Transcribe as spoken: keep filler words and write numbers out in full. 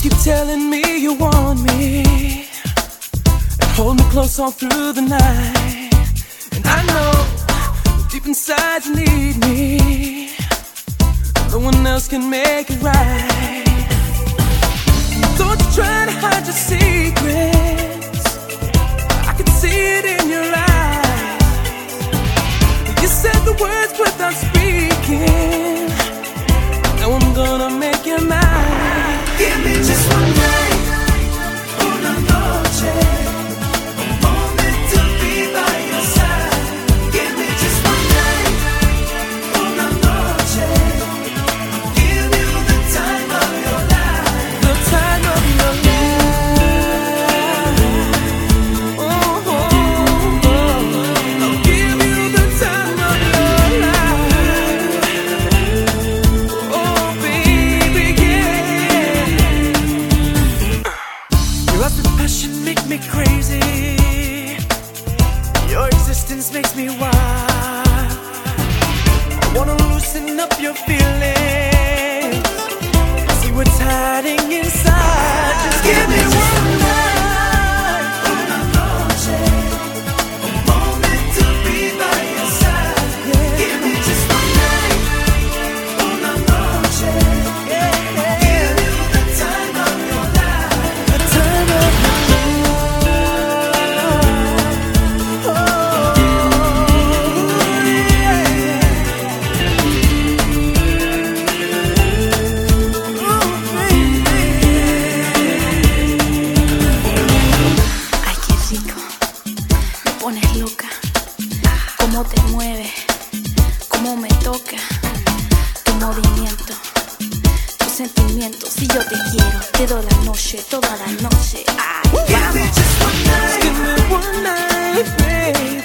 keep telling me you want me and hold me close all through the night. And I know deep inside you need me. No one else can make it right. Don't you try to hide your secrets, I can see it in your eyes. You said the words without speaking. Now I'm gonna make you mine. Give me just one night, una noche, a moment to be by your side. Give me just one night, una noche, I'll give you the time of your life. The time of your life. Oh, oh, oh. I'll give you the time of your life. Oh baby, yeah. Your lust and passion make me crazy. Your existence makes me wild. I wanna loosen up your feelings, see what's hiding inside. Just give me one night, una noche, a moment to be by your side. Give me just one night, una noche, I'll give you the time of your life. The time of your life. Oh, Ay, qué rico, me pones loca. Cómo te mueve, cómo me toca. Tu movimiento, tus sentimientos. Si yo te quiero, te doy la noche, toda la noche. Ay, give me vamos. just one night, give me one night, baby.